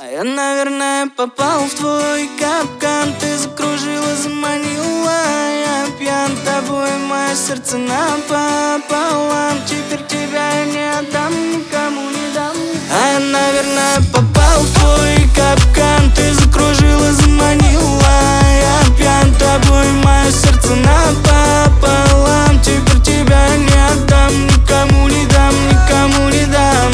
я, наверное, попал в твой капкан. Ты закружила, заманила. Я пьян тобой, мое сердце напополам. Теперь тебя я не отдам, никому не дам. Я, наверное, попал в твой капкан. Ты закружила, заманила. Я пьян тобой, мое сердце напополам. Теперь тебя я не отдам, никому не дам, никому не дам.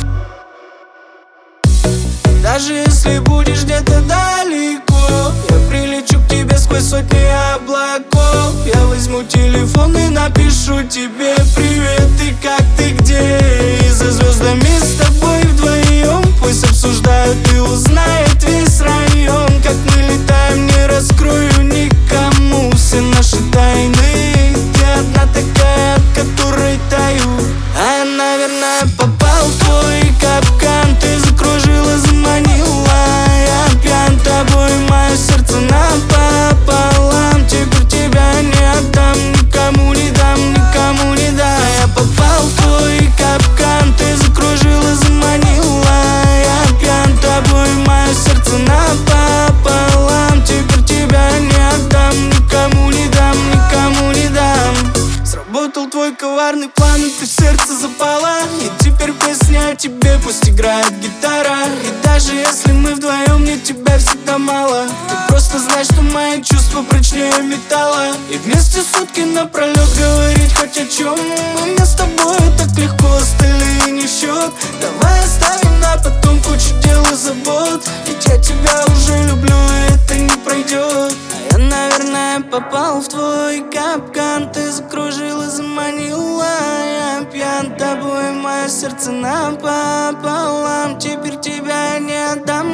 Даже если будешь где-то далеко, я прилечу к тебе сквозь сотни облаков. Я возьму телефон и напишу тебе привет, и как ты, где? И за звездами с тобой вдвоем пусть обсуждают и узнает весь район. Как мы летаем, не раскрою никому все наши тайны. Ты одна такая, от которой таю. А я, наверное, попал в твой капкан. Ты закружила, заманила. Я пьян тобой, мое сердце напополам. Теперь тебя не отдам, никому не дам, никому не дам. Я попал в твой капкан. Ты закружила, заманила. Я пьян тобой, мое сердце напополам. Теперь тебя не отдам, никому не дам, никому не дам. Сработал твой коварный план, и ты в сердце запала. И теперь песня о тебе, пусть играет гитара. И даже если мы вдвоем, мне тебя всегда мало. Ты просто знай, что мои чувства прочнее металла. И вместе сутки напролет говорить хоть о чем. Мне с тобой так легко, остальные не в счет. Давай оставим на потом кучу дел и забот. Ведь я тебя уже люблю, и это не пройдет. А я, наверное, попал в твой капкан. Ты закружила, заманила. Я пьян тобой, мое сердце напополам. Теперь тебя я не отдам,